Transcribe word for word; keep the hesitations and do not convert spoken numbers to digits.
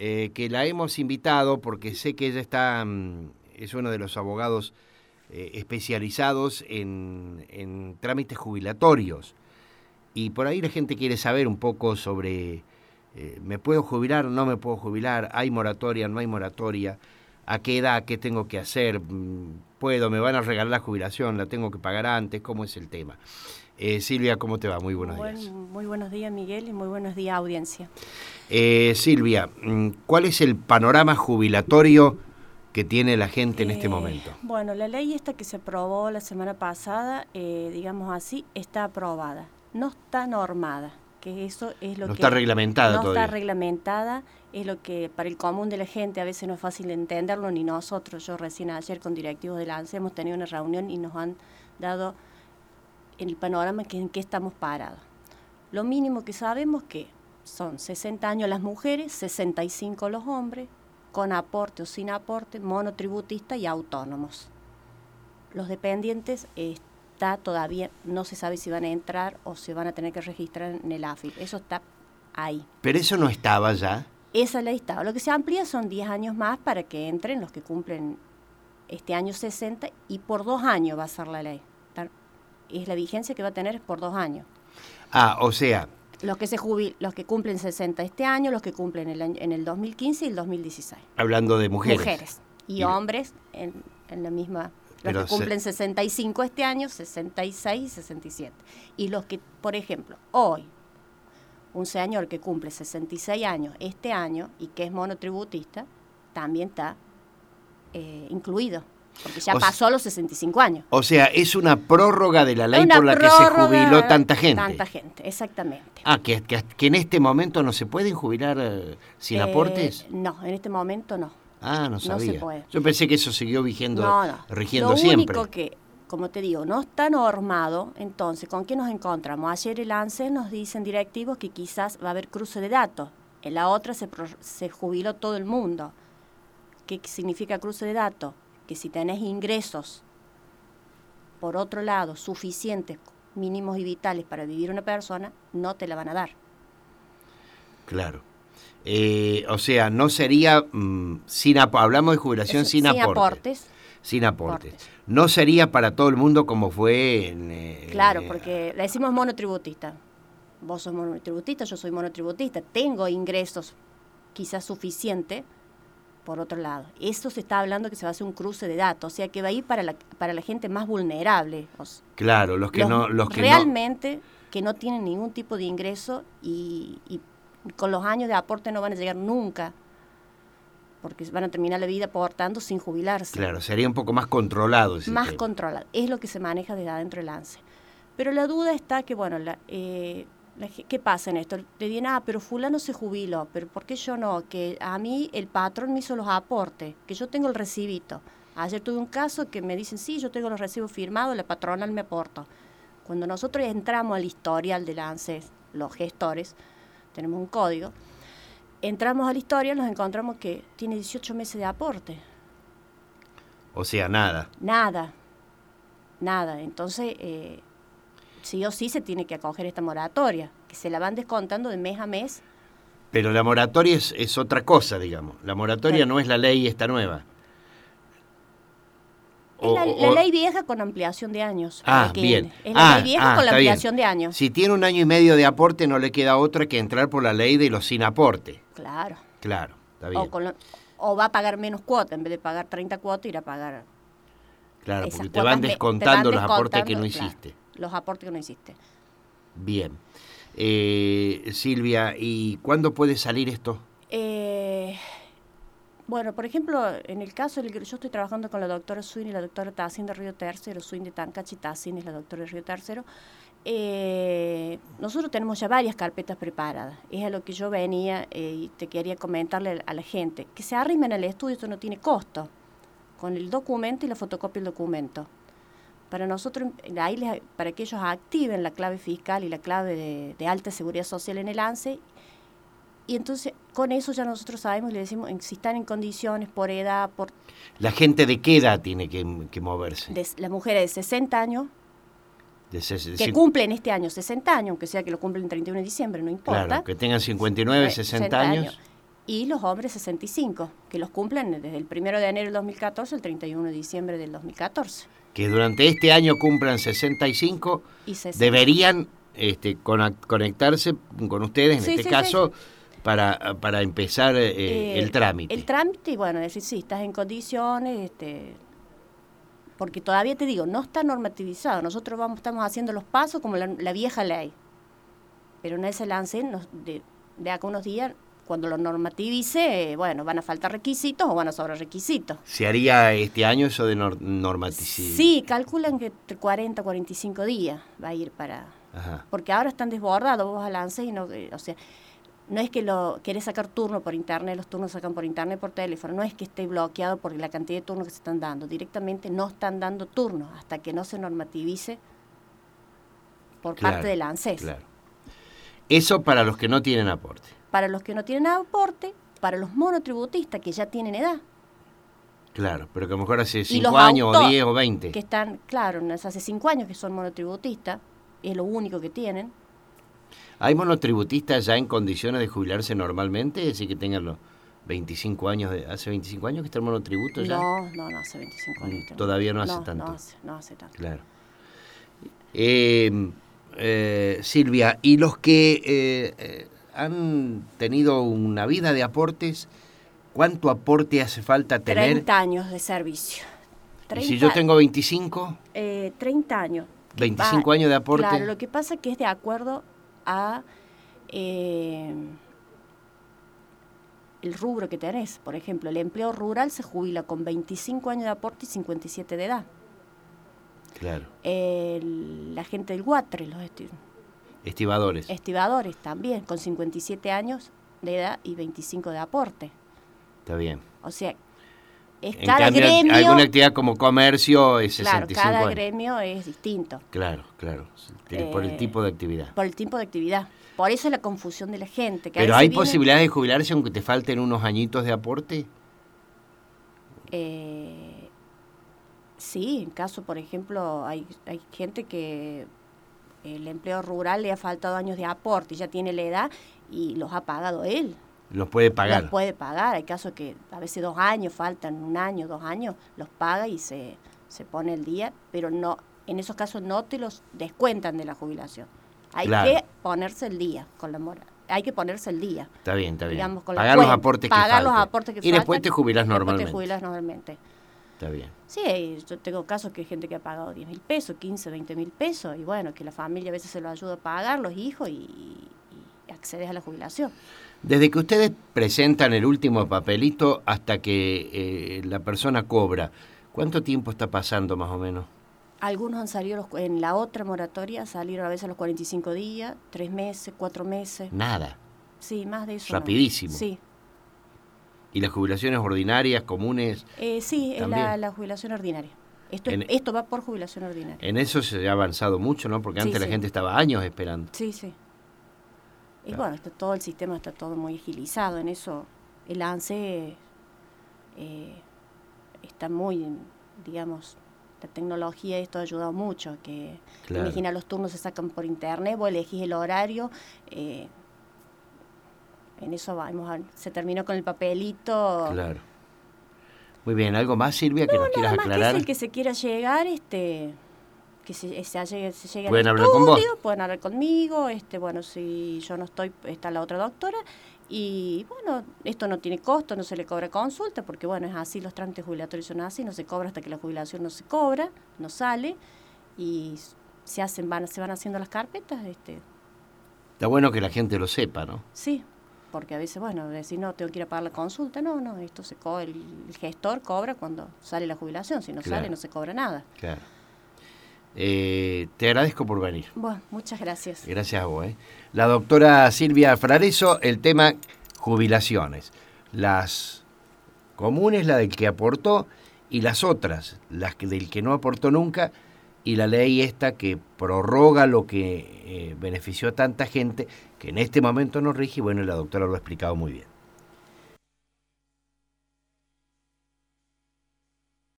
eh, que la hemos invitado porque sé que ella está, mm, es uno de los abogados eh, especializados en, en trámites jubilatorios. Y por ahí la gente quiere saber un poco sobre, eh, ¿me puedo jubilar? ¿No me puedo jubilar? ¿Hay moratoria? ¿No hay moratoria? ¿A qué edad? ¿Qué tengo que hacer? ¿Puedo? ¿Me van a regalar la jubilación? ¿La tengo que pagar antes? ¿Cómo es el tema? Eh, Silvia, ¿cómo te va? Muy buenos Buen, días. Muy buenos días, Miguel, y muy buenos días, audiencia. Eh, Silvia, ¿cuál es el panorama jubilatorio que tiene la gente en Eh, este momento? Bueno, la ley esta que se aprobó la semana pasada, eh, digamos así, está aprobada. No está normada, que eso es lo no que... está reglamentada no todavía. No está reglamentada, es lo que para el común de la gente a veces no es fácil entenderlo, ni nosotros. Yo recién ayer con directivos de la ANSE hemos tenido una reunión y nos han dado el panorama que, en que estamos parados. Lo mínimo que sabemos que son sesenta años las mujeres, sesenta y cinco los hombres, con aporte o sin aporte, monotributistas y autónomos. Los dependientes está todavía, no se sabe si van a entrar o si van a tener que registrar en el A F I P. Eso está ahí. Pero eso no estaba ya. Esa ley estaba. Lo que se amplía son diez años más para que entren los que cumplen este año sesenta y por dos años va a ser la ley. Es la vigencia que va a tener es por dos años. Ah, o sea... Los que se jubil, los que cumplen sesenta este año, los que cumplen el año, en el dos mil quince y el dos mil dieciséis. Hablando de mujeres. Mujeres. Y, y hombres en, en la misma... Los Pero que cumplen se... sesenta y cinco este año, sesenta y seis y sesenta y siete. Y los que, por ejemplo, hoy, un señor que cumple sesenta y seis años este año y que es monotributista, también está eh, incluido. Porque ya o pasó a los sesenta y cinco años. O sea, es una prórroga de la ley por la que se jubiló tanta gente. Tanta gente, exactamente. Ah, que, que, que en este momento no se pueden jubilar eh, sin eh, aportes. No, en este momento no. Ah, no sabía. No se puede. Yo pensé que eso siguió vigiendo, no, no. rigiendo Lo siempre. Lo único que, como te digo, no está normado, entonces, ¿con qué nos encontramos? Ayer el ANSES nos dicen directivos que quizás va a haber cruce de datos. En la otra se, se jubiló todo el mundo. ¿Qué significa cruce de datos? Que si tenés ingresos, por otro lado, suficientes, mínimos y vitales para vivir una persona, no te la van a dar. Claro. Eh, o sea, no sería, mmm, sin hablamos de jubilación Eso, sin, sin aportes. aportes. Sin aportes. aportes. No sería para todo el mundo como fue en... Eh, claro, porque le decimos monotributista. Vos sos monotributista, yo soy monotributista. Tengo ingresos quizás suficientes. Por otro lado, eso se está hablando que se va a hacer un cruce de datos, o sea que va a ir para la, para la gente más vulnerable. O sea, claro, los que los, no... Los que realmente no... que no tienen ningún tipo de ingreso y, y con los años de aporte no van a llegar nunca, porque van a terminar la vida aportando sin jubilarse. Claro, sería un poco más controlado ese Más tema. controlado, es lo que se maneja desde adentro del ANSE. Pero la duda está que, bueno, la... Eh, ¿qué pasa en esto? Te dicen, ah, pero fulano se jubiló, pero ¿por qué yo no? Que a mí el patrón me hizo los aportes, que yo tengo el recibito. Ayer tuve un caso que me dicen, sí, yo tengo los recibos firmados, la patronal me aportó. Cuando nosotros entramos al historial del ANSES, los gestores, tenemos un código, entramos al historial, nos encontramos que tiene dieciocho meses de aporte. O sea, nada. Nada, nada. Entonces... Eh, sí o sí se tiene que acoger esta moratoria, que se la van descontando de mes a mes. Pero la moratoria es, es otra cosa, digamos. La moratoria sí. No es la ley esta nueva. Es o, la, o, la ley vieja con ampliación de años. Ah, bien. Es la ah, ley vieja ah, con la ampliación bien. de años. Si tiene un año y medio de aporte, no le queda otra que entrar por la ley de los sin aporte. Claro. Claro, está bien. O, con lo, o va a pagar menos cuotas, en vez de pagar treinta cuotas, ir a pagar... Claro, porque te van descontando te van los aportes que no hiciste. Claro, los aportes que no hiciste. Bien. Eh, Silvia, ¿y cuándo puede salir esto? Eh, bueno, por ejemplo, en el caso, del, yo estoy trabajando con la doctora Swin y la doctora Tassin de Río Tercero, Swin de Tancachi, Tassin es la doctora de Río Tercero. Eh, nosotros tenemos ya varias carpetas preparadas. Es a lo que yo venía eh, y te quería comentarle a la gente. Que se arrimen al estudio, esto no tiene costo. Con el documento y la fotocopia del documento. Para nosotros, ahí les, para que ellos activen la clave fiscal y la clave de, de alta seguridad social en el ANSE, y entonces con eso ya nosotros sabemos y le decimos si están en condiciones por edad, por... ¿La gente de qué edad tiene que, que moverse? De, las mujeres de sesenta años, de ses, de que cin... cumplen este año sesenta años, aunque sea que lo cumplen el treinta y uno de diciembre, no importa. Claro, que tengan cincuenta y nueve, sesenta años. y los hombres sesenta y cinco, que los cumplen desde el primero de enero del dos mil catorce al treinta y uno de diciembre del dos mil catorce. Que durante este año cumplan sesenta y cinco, Y sesenta. deberían este, conectarse con ustedes, en Sí, este sí, caso, sí. Para, para empezar eh, Eh, el trámite. El trámite, bueno, es decir, sí, estás en condiciones, este, porque todavía te digo, no está normativizado. Nosotros vamos, estamos haciendo los pasos como la, la vieja ley. Pero en ese lance, nos, de, de acá unos días, cuando lo normativice, eh, bueno, van a faltar requisitos o van a sobrar requisitos. ¿Se haría este año eso de nor normatizar? Sí, calculan que entre cuarenta, cuarenta y cinco días va a ir para... Ajá. Porque ahora están desbordados, vos vas al lance y no... Eh, o sea, no es que lo querés sacar turno por internet, los turnos se sacan por internet, por teléfono, no es que esté bloqueado por la cantidad de turnos que se están dando, directamente no están dando turnos hasta que no se normativice por Claro, parte del ANSES. Claro. Eso para los que no tienen aporte. Para los que no tienen aporte, para los monotributistas que ya tienen edad. Claro, pero que a lo mejor hace Y cinco los años o autos diez o veinte. Que están, claro, no es hace cinco años que son monotributistas, es lo único que tienen. ¿Hay monotributistas ya en condiciones de jubilarse normalmente? Es decir, que tengan los veinticinco años, de, ¿hace veinticinco años que está el monotributo ya? No, no, no, hace veinticinco años. Mm, todavía no hace no, tanto. No hace, no hace tanto. Claro. Eh, eh, Silvia, ¿y los que eh, eh, han tenido una vida de aportes, cuánto aporte hace falta tener? treinta años de servicio. ¿Y si yo tengo veinticinco? Eh, treinta años. veinticinco Va, años de aporte. Claro, lo que pasa es que es de acuerdo a eh, el rubro que tenés. Por ejemplo, el empleo rural se jubila con veinticinco años de aporte y cincuenta y siete de edad. Claro. El, la gente del Guatre, los esti Estibadores. estibadores también, con cincuenta y siete años de edad y veinticinco de aporte. Está bien. O sea, es En cada cambio, gremio... alguna actividad como comercio es Claro, sesenta y cinco cada años. gremio es distinto. Claro, claro. Por el Eh, tipo de actividad. Por el tipo de actividad. Por eso es la confusión de la gente. Que a ¿Pero veces hay viene, posibilidades de jubilarse aunque te falten unos añitos de aporte? Eh, sí, en caso, por ejemplo, hay, hay gente que el empleo rural le ha faltado años de aporte, ya tiene la edad y los ha pagado él. Los puede pagar. Los puede pagar. Hay casos que a veces dos años faltan, un año, dos años, los paga y se, se pone el día, pero no, en esos casos no te los descuentan de la jubilación. Hay Claro. que ponerse el día con la mora. Hay que ponerse el día. Está bien, está bien. Digamos, con la Pagar los cuenta, aportes que pagar los falten. aportes que Y después faltan, te jubilas después normalmente. te jubilas normalmente. Está bien. Sí, yo tengo casos que hay gente que ha pagado diez mil pesos, quince, veinte mil pesos, y bueno, que la familia a veces se lo ayuda a pagar, los hijos, y, y accedes a la jubilación. Desde que ustedes presentan el último papelito hasta que eh, la persona cobra, ¿cuánto tiempo está pasando más o menos? Algunos han salido, los, en la otra moratoria salieron a veces a los cuarenta y cinco días, tres meses, cuatro meses. Nada. Sí, más de eso. Rapidísimo. No. Sí. ¿Y las jubilaciones ordinarias, comunes? Eh, sí, es también. la, la jubilación ordinaria. Esto, es, En- esto va por jubilación ordinaria. En eso se ha avanzado mucho, ¿no? Porque Sí, antes la sí. gente estaba años esperando. Sí, sí. Y Claro. bueno, está, todo el sistema está todo muy agilizado. En eso el ANSE eh, está muy, digamos, la tecnología, esto ha ayudado mucho. Que Claro. imagina, los turnos se sacan por internet, vos elegís el horario. Eh, en eso vamos a- se terminó con el papelito. Claro. Muy bien, ¿algo más, Silvia, que nos Nada quieras más que aclarar? es el que se quiera llegar, este, que se, se, llegue, se llegue Pueden al hablar con vos. estudio, pueden hablar conmigo, este, bueno, si yo no estoy, está la otra doctora, y bueno, esto no tiene costo, no se le cobra consulta, porque bueno, es así, los trámites jubilatorios son así, no se cobra hasta que la jubilación no se cobra, no sale, y se hacen, van, se van haciendo las carpetas, este, Está bueno que la gente lo sepa, ¿no? sí, porque a veces, bueno, decir, no, tengo que ir a pagar la consulta, no, no, esto se cobra, el, el gestor cobra cuando sale la jubilación, si no Claro. sale no se cobra nada. Claro. Eh, te agradezco por venir. Bueno, muchas gracias. Gracias a vos. ¿eh? La doctora Silvia Frareso, el tema jubilaciones. Las comunes, la del que aportó, y las otras, las que, del que no aportó nunca, y la ley esta que prorroga lo que eh, benefició a tanta gente, que en este momento no rige, y bueno, la doctora lo ha explicado muy bien.